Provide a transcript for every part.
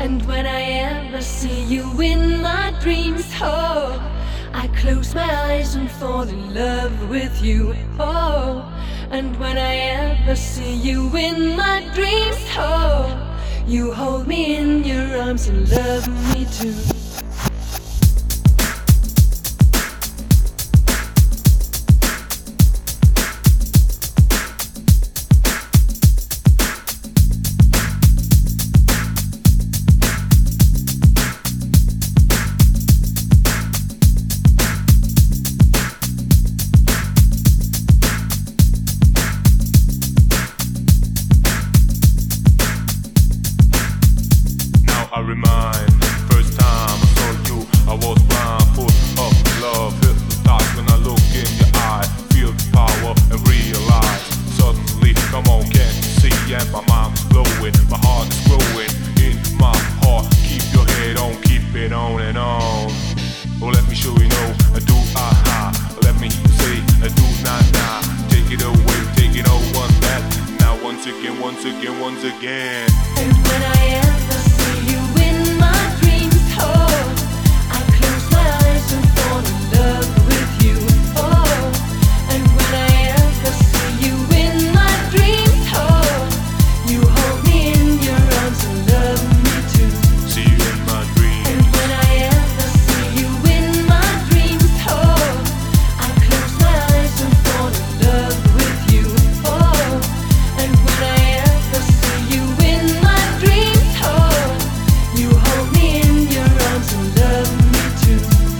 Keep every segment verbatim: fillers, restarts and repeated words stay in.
And when I ever see you in my dreams, oh, I close my eyes and fall in love with you, oh. And when I ever see you in my dreams, oh, you hold me in your arms and love me too. I remind, first time I saw you, I was blind, full of love, hypnotized when I look in your eye, feel the power and realize, suddenly, come on, can't you see, and my mind is blowing, my heart is growing, in my heart, keep your head on, keep it on and on, oh let me show you know, I do aha, let me say, I do nah nah, take it away, take it all one that, now once again, once again, once again. And when I ever see you in my dreams, oh, I close my eyes and fall in love with you, oh. And when I ever see you in my dreams, oh, you hold me in your arms and love me too. See you in my dreams. And when I ever see you in my dreams, oh, I close my eyes and fall in love with you, oh. And when I ever see you in my dreams, oh, you hold me in your arms and love me too.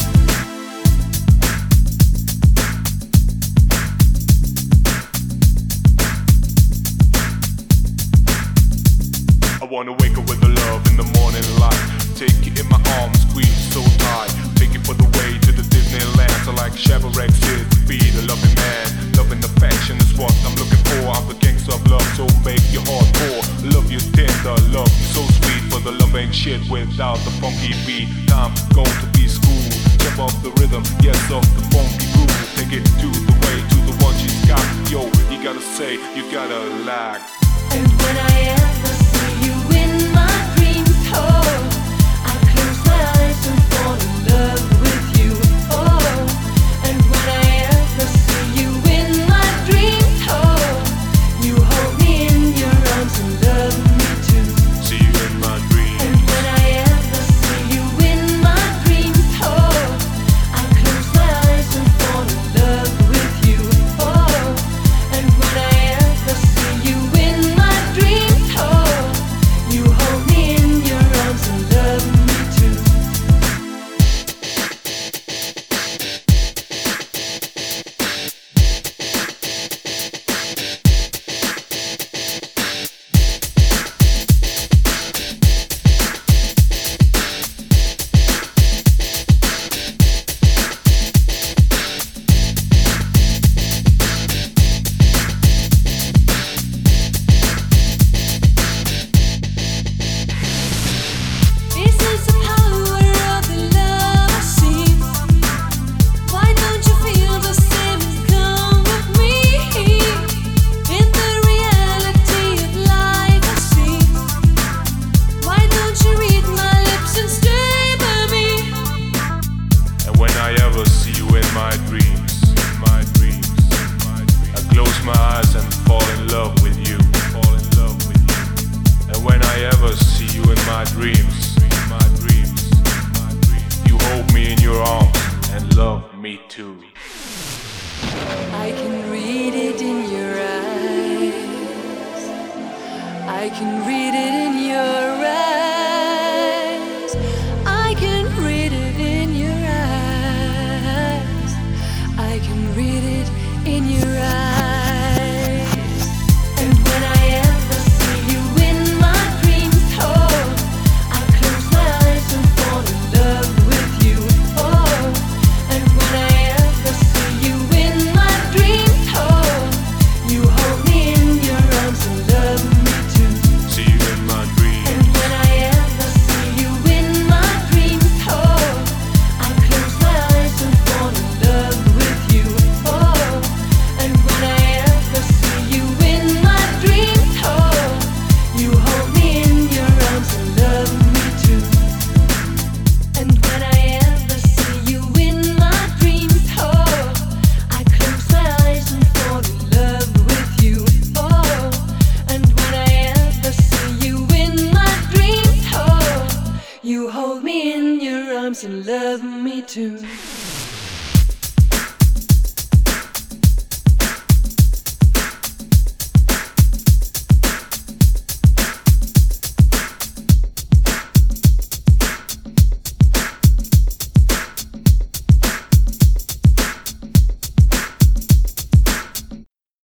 I wanna wake up with the love in the morning light. Take you in my arms, squeeze so tight. Take you for the way to the Disneyland. So like Chevrolet said, be the loving man. Loving affection is what I'm looking for. I'm the gangster of love, so make your heart pour. Love you tender, love you so sweet. For the love ain't shit without the funky beat. Time going to be school. Jump off the rhythm, yes, off the funky groove. Take it to the way, to the one she's got. Yo, you gotta say, you gotta like. And when I ever see you in my dreams, oh, I close my eyes and fall in love with you, oh. And when I ever see you in my dreams, oh, you hold me in your arms and love me too. See you in my dreams. And when I ever see you in my dreams, oh, I close my eyes and fall in love with you, oh. And when I ever see you in my dreams, oh, you hold me in your arms and love me too. This is the power of the love I see. Why don't you feel the same and come with me? In the reality of life I see. Why don't you read my lips and stay by me? And when I ever see you in my dreams, in my dreams, in my dreams, I close my eyes and fall in love with you, fall in love with you. And when I ever see you in my dreams, in my dreams, in my dreams, you hold me in your arms and love me too. I can read it in your eyes. I can read it in your